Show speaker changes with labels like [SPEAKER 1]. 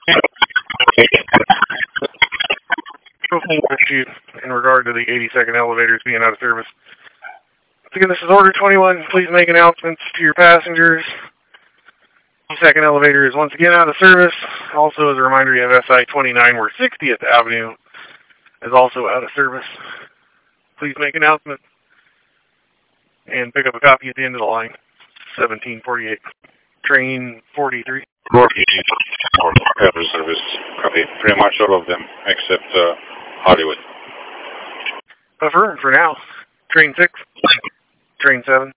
[SPEAKER 1] In regard to the 82nd elevators being out of service. Again, this is Order 21. Please make announcements to your passengers. The second elevator is once again out of service. Also, as a reminder, you have SI 29 where 60th Avenue is also out of service. Please make announcements and pick up a copy at the end of the line. 1748. Train 43.
[SPEAKER 2] 48 out of service. Copy. Pretty much all of them except Hollywood.
[SPEAKER 1] Affirm for now. Train 6. Train 7.